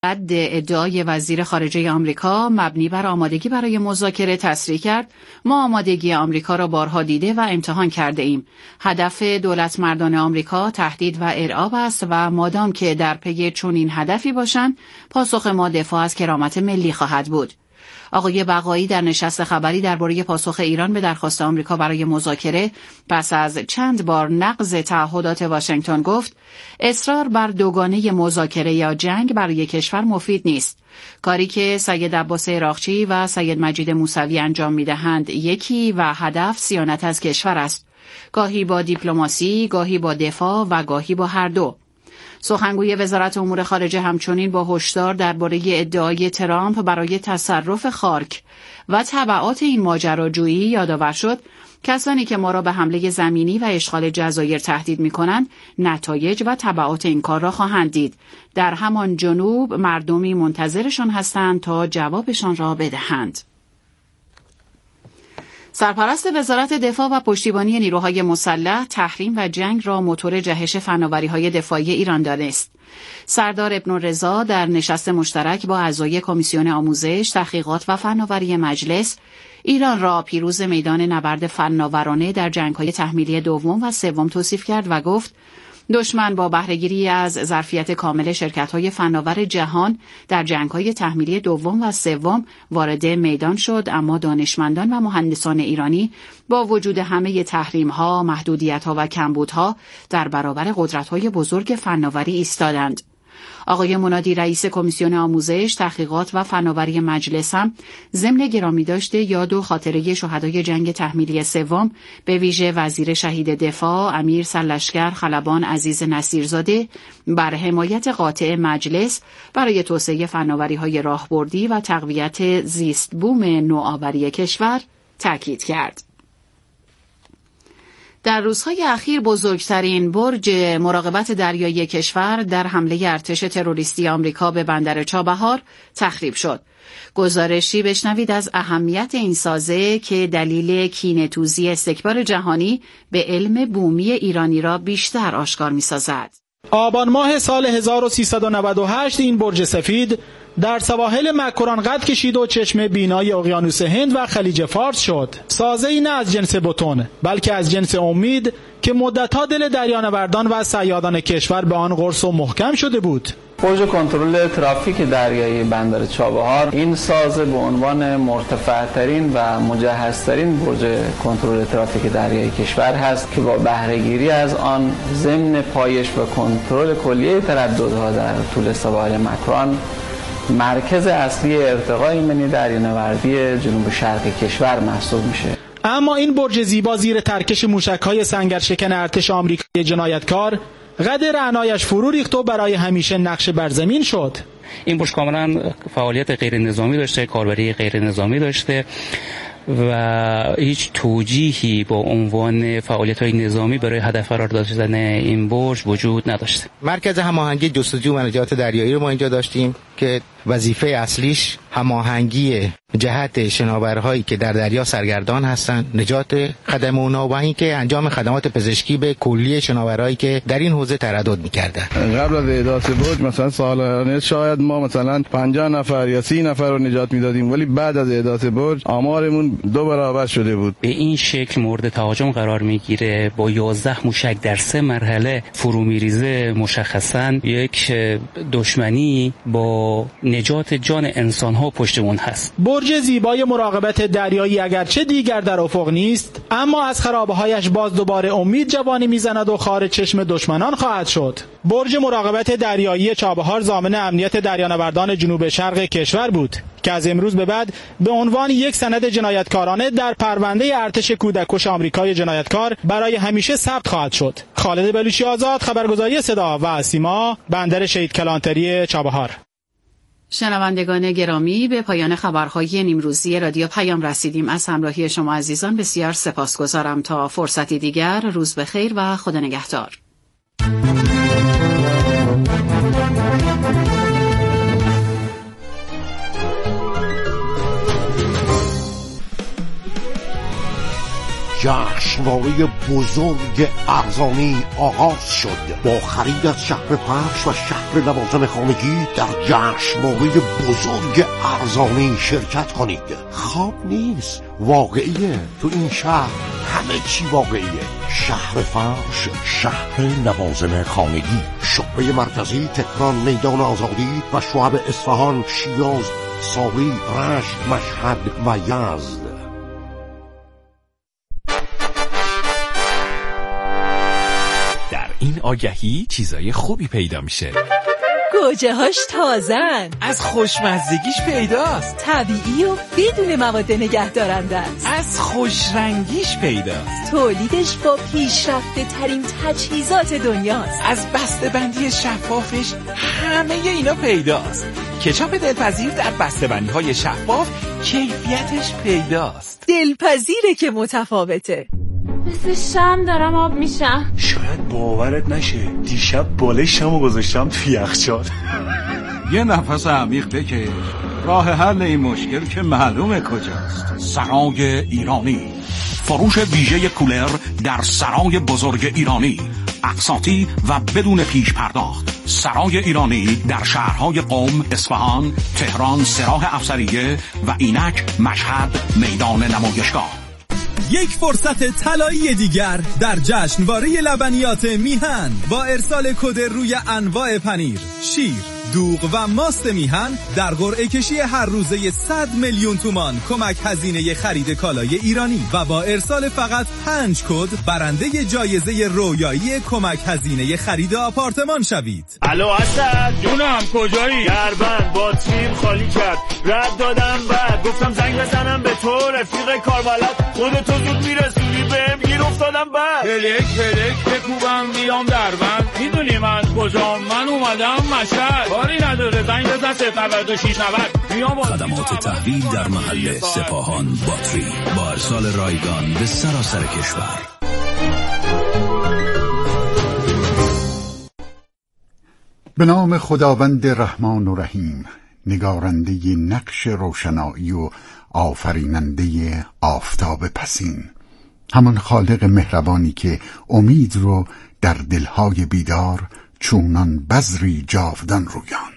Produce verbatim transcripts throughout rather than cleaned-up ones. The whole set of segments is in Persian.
بعد ادعای وزیر خارجه آمریکا مبنی بر آمادگی برای مذاکره تصریح کرد: ما آمادگی آمریکا را بارها دیده و امتحان کرده ایم. هدف دولت مردان آمریکا تهدید و ارعاب است و مادام که در پی چنین هدفی باشند، پاسخ ما دفاع از کرامت ملی خواهد بود. آقای بقایی در نشست خبری درباره پاسخ ایران به درخواست آمریکا برای مذاکره پس از چند بار نقض تعهدات واشنگتن گفت: اصرار بر دوگانه مذاکره یا جنگ برای کشور مفید نیست. کاری که سید عباس عراقچی و سید مجید موسوی انجام می‌دهند یکی و هدف صیانت از کشور است، گاهی با دیپلماسی، گاهی با دفاع و گاهی با هر دو. سخنگوی وزارت امور خارجه همچنین با هشدار درباره ادعای ترامپ برای تصرف خارک و تبعات این ماجراجویی یادآور شد: کسانی که ما را به حمله زمینی و اشغال جزایر تهدید می‌کنند، نتایج و تبعات این کار را خواهند دید. در همان جنوب مردمی منتظرشان هستند تا جوابشان را بدهند. سرپرست وزارت دفاع و پشتیبانی نیروهای مسلح تحریم و جنگ را موتور جهش فناوری‌های دفاعی ایران دانست. سردار ابن رضا در نشست مشترک با اعضای کمیسیون آموزش، تحقیقات و فناوری مجلس ایران را پیروز میدان نبرد فناورانه در جنگ‌های تحمیلی دوم و سوم توصیف کرد و گفت: دشمن با بهره‌گیری از ظرفیت کامل شرکت‌های فناور جهان در جنگ‌های تحمیلی دوم و سوم وارد میدان شد، اما دانشمندان و مهندسان ایرانی با وجود همه تحریم‌ها، محدودیت‌ها و کمبودها در برابر قدرت‌های بزرگ فناوری ایستادند. آقای منادی رئیس کمیسیون آموزش، تحقیقات و فناوری مجلس هم ضمن گرامی داشته یاد و خاطره شهدای جنگ تحمیلی سوم به ویژه وزیر شهید دفاع امیر سرلشکر خلبان عزیز نصیرزاده بر حمایت قاطع مجلس برای توسعه فناوری‌های راهبردی و تقویت زیست بوم نوآوری کشور تاکید کرد. در روزهای اخیر بزرگترین برج مراقبت دریایی کشور در حمله ارتش تروریستی آمریکا به بندر چابهار تخریب شد. گزارشی بشنوید از اهمیت این سازه که دلیل کینه‌توزی استکبار جهانی به علم بومی ایرانی را بیشتر آشکار می‌سازد. آبان ماه سال هزار و سیصد و نود و هشت این برج سفید در سواحل مکران قد کشید و چشم بینای اقیانوس هند و خلیج فارس شد. سازه‌ای نه از جنس بتون، بلکه از جنس امید که مدت‌ها دل دریانوردان و صیادان کشور به آن قرص و محکم شده بود. برج کنترل ترافیک دریایی بندر چابهار این سازه به عنوان مرتفع‌ترین و مجهزترین برج کنترل ترافیک دریایی کشور هست که با بهره‌گیری از آن ضمن پایش و کنترل کلیه ترددها در طول سواحل مکران مرکز اصلی ارتقای ایمنی دریانوردی جنوب شرق کشور محسوب میشه. اما این برج زیبا زیر ترکش موشک‌های سنگرشکن ارتش آمریکایی جنایتکار قد رعنایش فرو ریخت و برای همیشه نقش بر زمین شد. این برج کاملا فعالیت غیر نظامی داشته، کاربری غیر نظامی داشته و هیچ توجیهی با عنوان فعالیت‌های نظامی برای هدف قرار دادن این برج وجود نداشته. مرکز هماهنگی جستجو و نجات دریایی رو ما اینجا داشتیم که وظیفه اصلیش هماهنگی جهت شناورهایی که در دریا سرگردان هستند، نجات خدمه اونا و اینکه انجام خدمات پزشکی به کلیه شناورهایی که در این حوزه تردد می‌کردند. قبل از احداث برج مثلا سالانه شاید ما مثلا پنجاه نفر یا سی نفر رو نجات میدادیم، ولی بعد از احداث برج آمارمون دو برابر شده بود. به این شکل مورد تهاجم قرار میگیره، با یازده موشک در سه مرحله فرو میریزه. مشخصاً یک دشمنی با نجات جان انسان‌ها پشتمون هست. برج زیبای مراقبت دریایی اگرچه دیگر در افق نیست، اما از خرابه‌هایش باز دوباره امید جوانی میزند و خارج چشم دشمنان خواهد شد. برج مراقبت دریایی چابهار ضامن امنیت دریانوردان جنوب شرق کشور بود که از امروز به بعد به عنوان یک سند جنایتکارانه در پرونده ارتش کودکش آمریکای جنایتکار برای همیشه ثبت خواهد شد. خالد بلوچی آزاد، خبرگزاری صدا و سیما، بندر شهید کلانتری چابهار. شنوندگان گرامی، به پایان خبرهای نیمروزی رادیو پیام رسیدیم. از همراهی شما عزیزان بسیار سپاسگزارم. تا فرصتی دیگر، روز بخیر و خدا نگهدار. جشنواره بزرگ ارزانی آغاز شد. با خرید از شهر فرش و شهر لوازم خانگی در جشنواره بزرگ ارزانی شرکت کنید. خواب نیست، واقعیه. تو این شهر همه چی واقعیه. شهر فرش، شهر لوازم خانگی، شعبه مرکزی تهران، میدان آزادی و شعب اصفهان، شیراز، ساری، رشت، مشهد و یزد. در این آگهی چیزای خوبی پیدا میشه. گوجه هاش تازن، از خوشمزگیش پیداست، طبیعی و بدون مواد نگهدارنده است، از خوشرنگیش پیداست، تولیدش با پیشرفته ترین تجهیزات دنیاست، از بسته‌بندی شفافش همه اینا پیداست. کچاپ دلپذیر در بسته‌بندی های شفاف کیفیتش پیداست. دلپذیره که متفاوته. مثل شم دارم آب میشم. شاید باورت نشه دیشب بالشمو گذاشتم توی یخچال. یه نفس عمیق بکش. راه حل این مشکل که معلومه کجاست. سرای ایرانی، فروش ویژه کولر در سرای بزرگ ایرانی، اقساطی و بدون پیش پرداخت. سرای ایرانی در شهرهای قم، اصفهان، تهران، سراح افسریه و اینک، مشهد، میدان نمایشگاه. یک فرصت طلایی دیگر در جشنواره لبنیات میهن با ارسال کد روی انواع پنیر، شیر، دوغ و ماست میهن در قرعه کشی هر روزه صد میلیون تومان کمک هزینه خرید کالای ایرانی و با ارسال فقط پنج کد برنده جایزه رویایی کمک هزینه خرید آپارتمان شوید. الو اسد جونم، کجایی؟ دربند باتریم خالی کرد، رد دادم بعد گفتم زنگ بزنم به تو رفیق کاربلد، خودتو زود میرسونی بهم گیر افتادم بعد. پلک پلک بکوبم میام دربند، میدونی من کجام؟ من اومدم مشهد. کاری نداره زنگ بزن صفر نود و شش نود. میام. خدمات تحویل در محل سپاهان باتری با ارسال رایگان به سراسر کشور. به نام خداوند رحمان و رحیم، نگارنده نقش روشنایی و آفریننده آفتاب پسین، همان خالق مهربانی که امید رو در دلهای بیدار چونان بذری جاودان رویاند.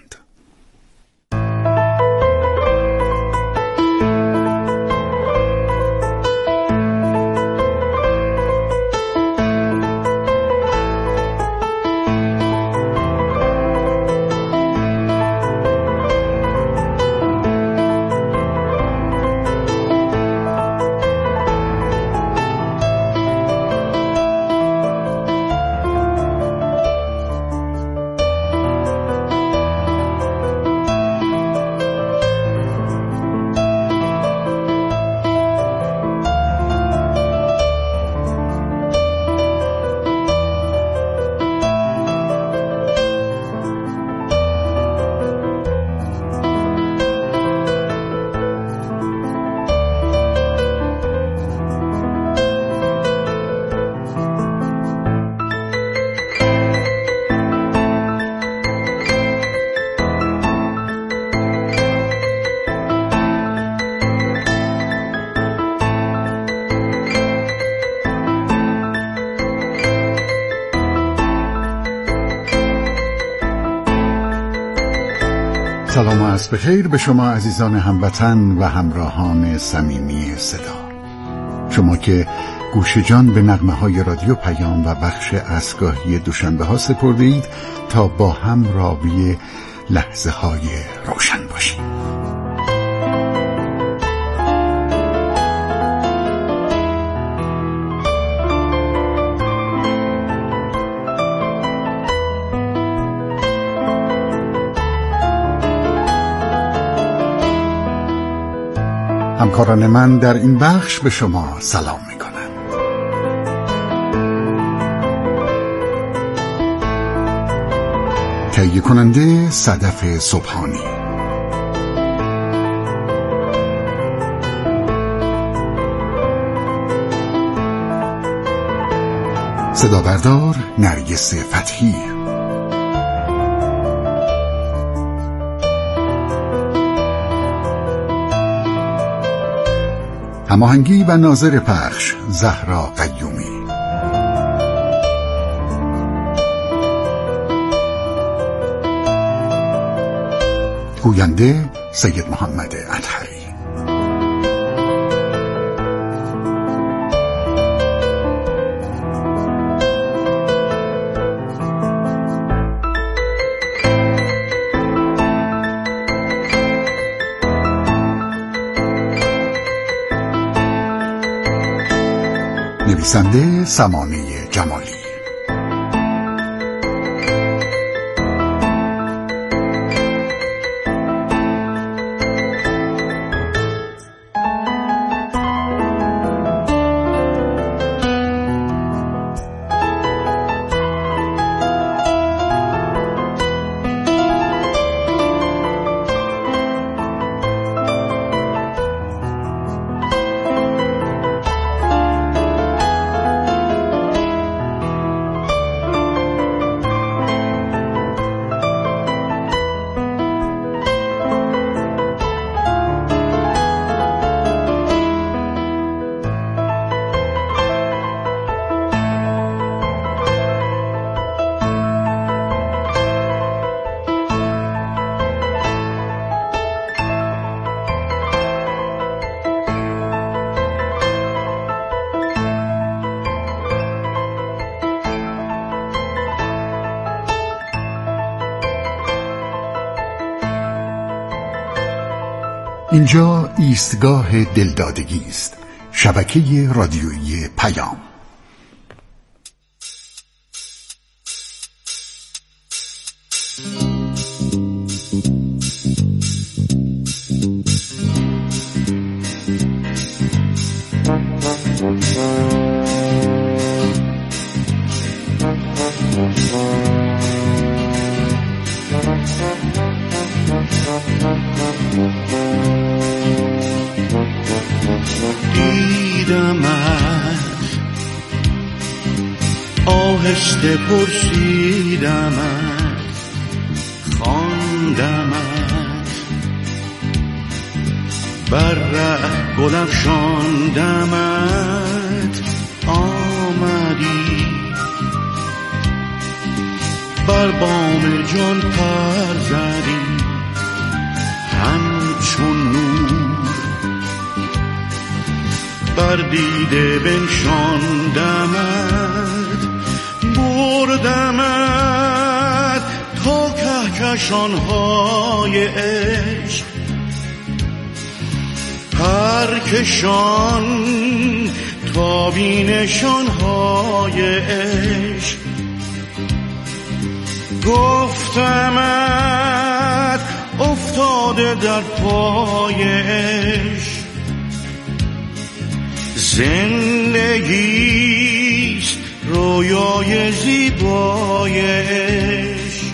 سلام و عصر بخیر به شما عزیزان هموطن و همراهان صمیمی صدا. شما که گوش جان به نغمه های رادیو پیام و بخش عصرگاهی دوشنبه ها سپرده اید تا با هم راوی لحظه های روشن باشیم. همکاران من در این بخش به شما سلام می کنند. تهیه کننده صدف صبحانی، صدا بردار نرگس فتحی، هماهنگی و ناظر پخش زهرا قیومی. گوینده سید محمد اطهری. نویسنده سمانه جمالی. اینجا ایستگاه دلدادگی است، شبکه رادیویی پیام. دیدمت آهسته پرسیدمت خواندمت بر ره گل افشاندمت آمدی بر بام جان پر زدی همچون نور بر دیده بنشاندمت بردمت تا کهکشان‌های عشق پرکشان تا بینشان‌های عشق گفتمت افتاده در پای عشق زندگیست رویای زیبای عشق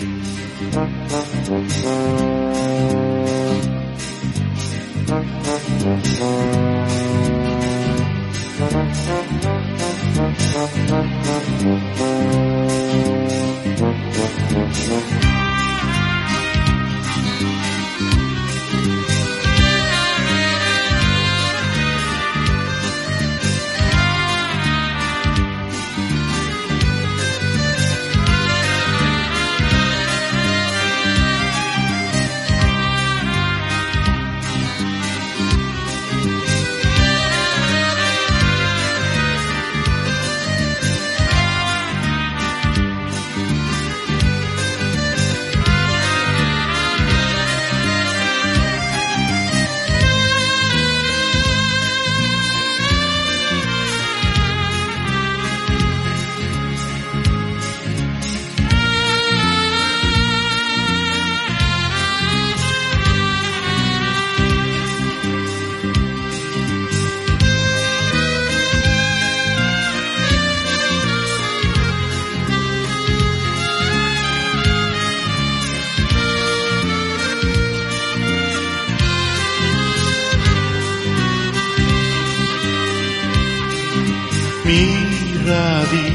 می روی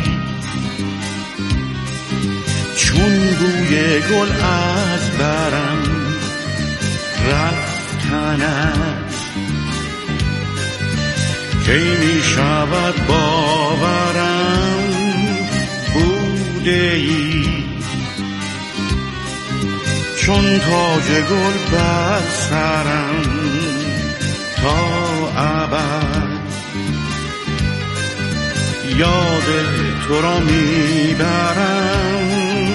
چون بوی گل از برم رفتنت کی می شود باورم بوده ای چون تاج گل بر سرم تا ابد یاد تو را میبرم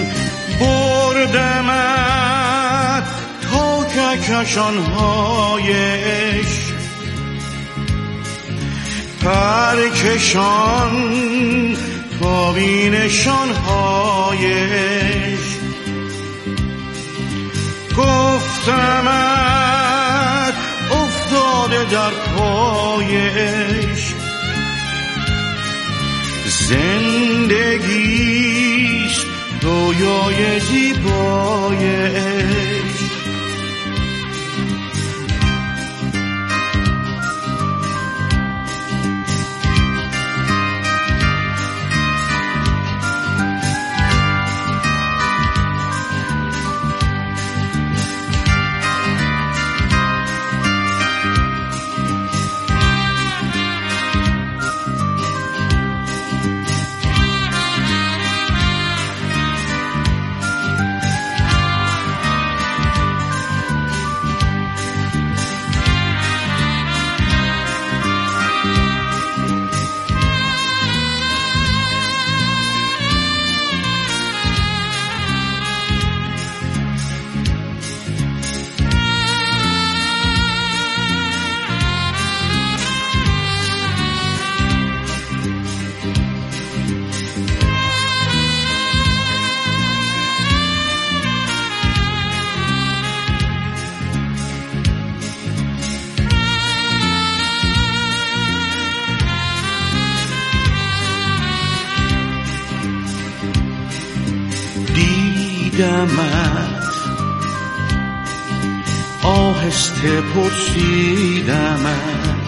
بردمت تا کهکشان‌هایش پرکشان تا بینشان‌هایش گفتمت افتاده در پایش زندگیست رویای زیبایش دیدمت آهسته پرسیدمت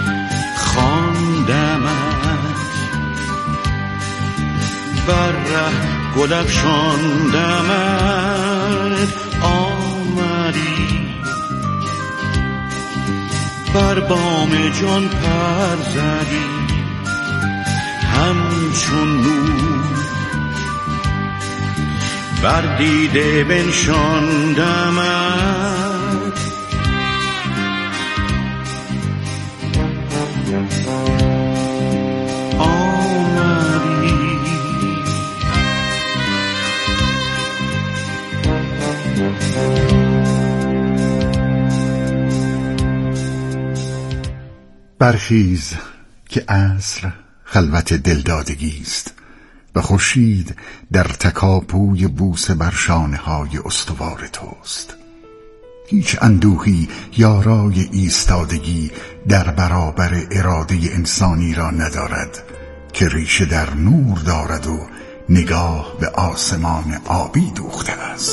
خواندمت بر ره گل افشاندمت آمدی بر بام جان پر زدی همچون نور بر دیده بنشاندمت آمدی برخیز که عصر خلوت دلدادگیست و خورشید در تکاپوی بوسه بر شانه‌های استوار توست. هیچ اندوهی یارای ایستادگی در برابر اراده انسانی را ندارد که ریشه در نور دارد و نگاه به آسمان آبی دوخته است.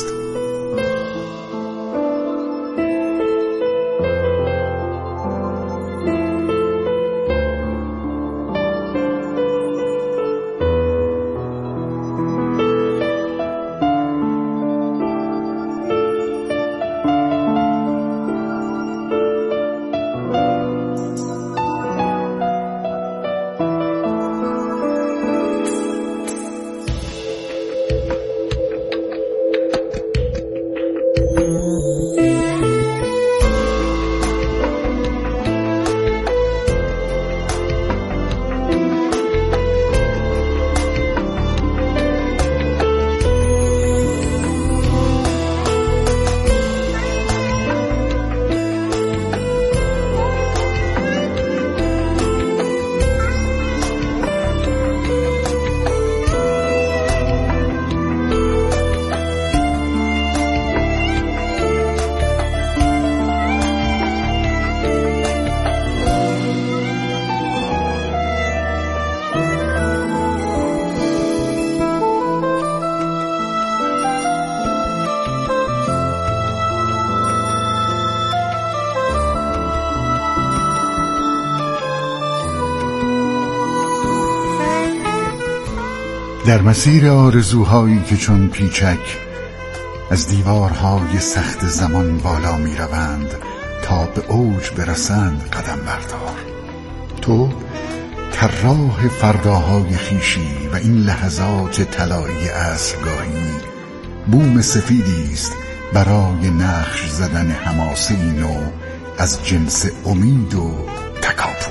در مسیر آرزوهایی که چون پیچک از دیوارهای سخت زمان بالا می روند تا به اوج برسند قدم بردار. تو طراح فرداهای خیشی و این لحظات طلایی عصرگاهی بوم سفیدی است برای نقش زدن حماسه‌ای نو از جنس امید و تکاپو.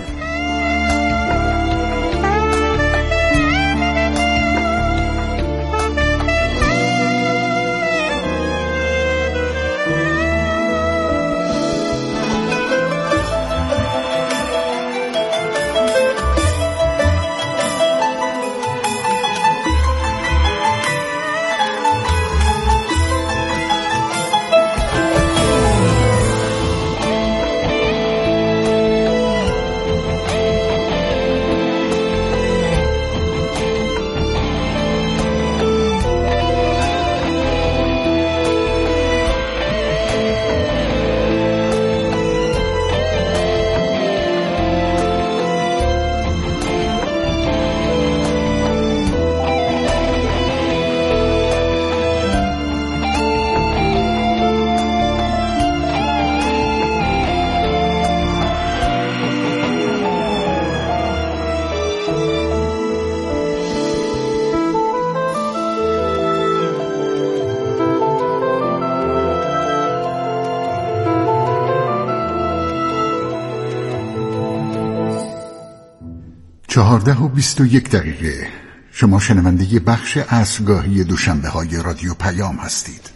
چهارده و بیست و یک دقیقه. شما شنونده بخش عصرگاهی دوشنبه های رادیو پیام هستید.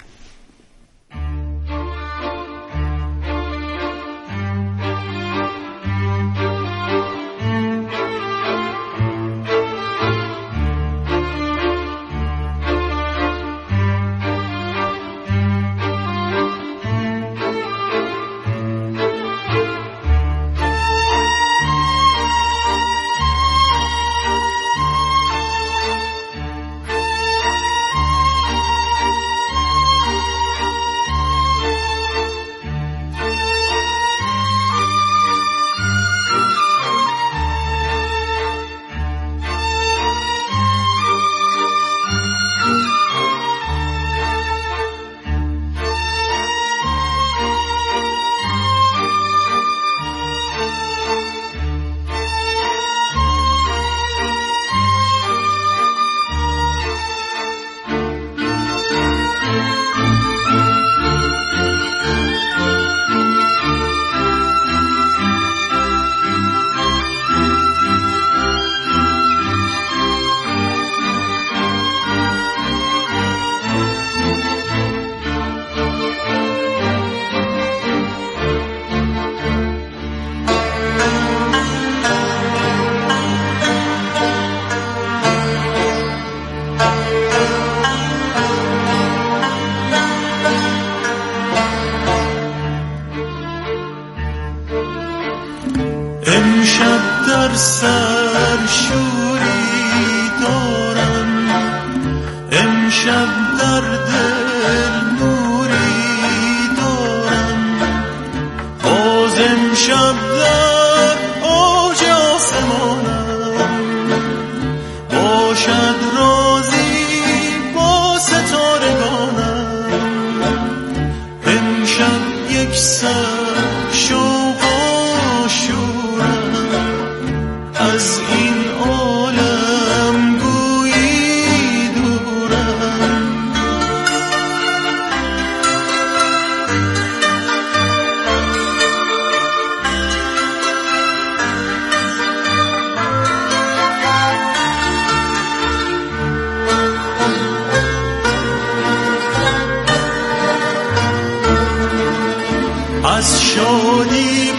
از شادی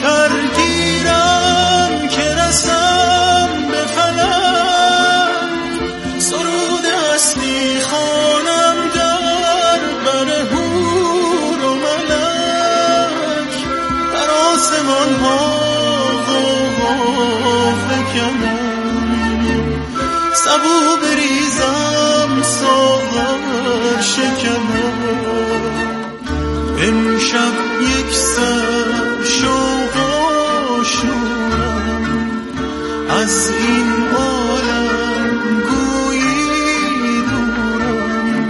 پرگیرم که رسم به فلک، سرود اصلی خوانم در بر حور و ملک، در آسمان ها غوغا فکنم، سبو بریزم ساغر شکنم، امشب یک سر شوق و شورم، از این عالم گویی دورم.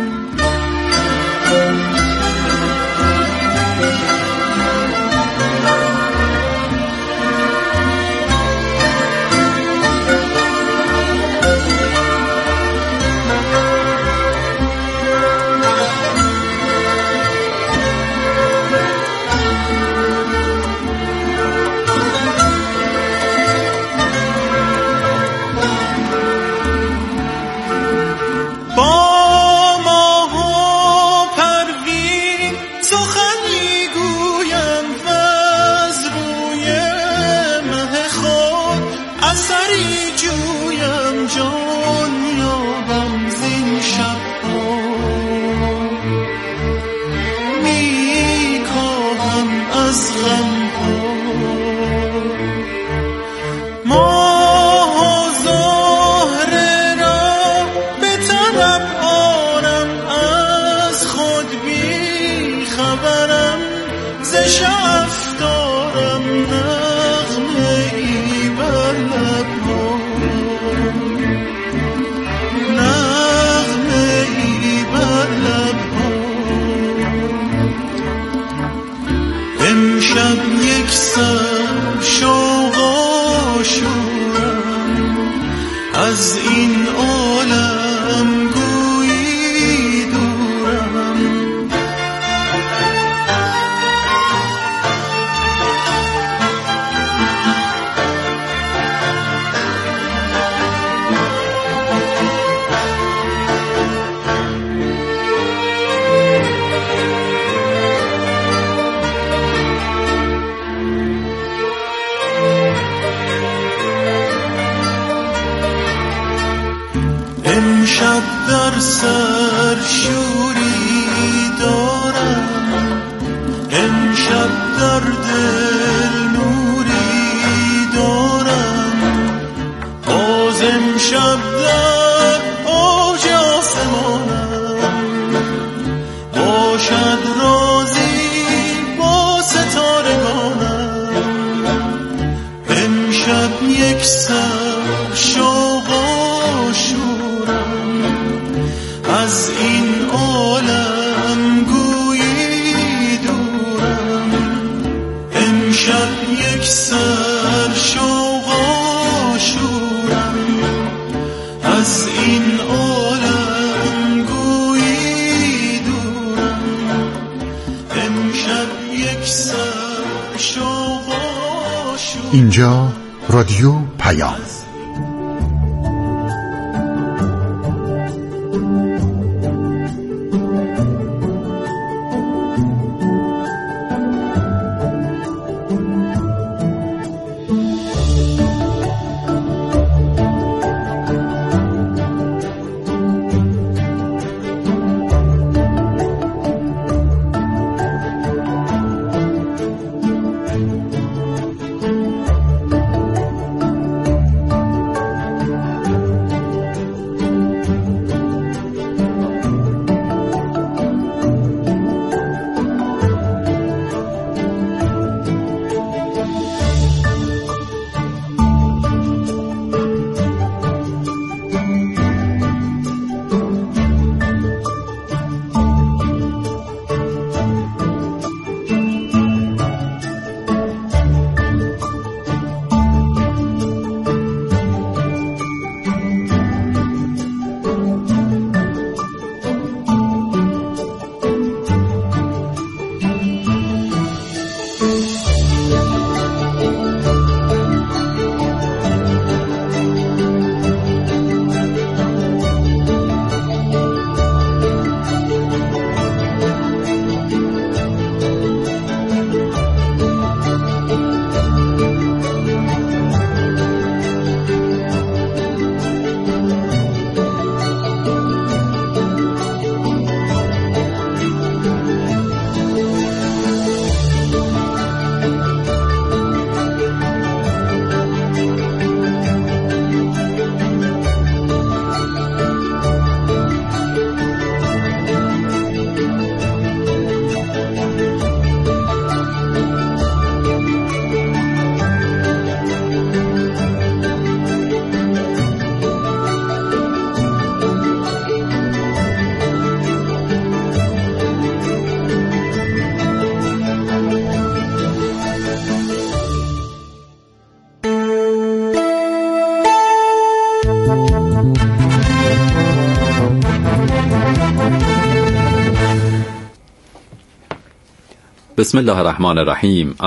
از غم ماه و زهره را به طلب آنم از خود بی خبرم ز شعف دارم نغمه ای بر لبها نغمه ای بر لبها امشب یک سر شوق و شورم از این عالم گویی دورم امشب در سر شوری دارم امشب در دل نوری دارم باز امشب در اوج آسمانم باشد رازی با ستارگانم امشب یک سر شوق و شورم از این عالم گویی دورم امشب یک سر شوق و شورم از این عالم گویی دورم امشب یک سر شوق و شورم. اینجا رادیو پیام. بسم الله الرحمن الرحیم.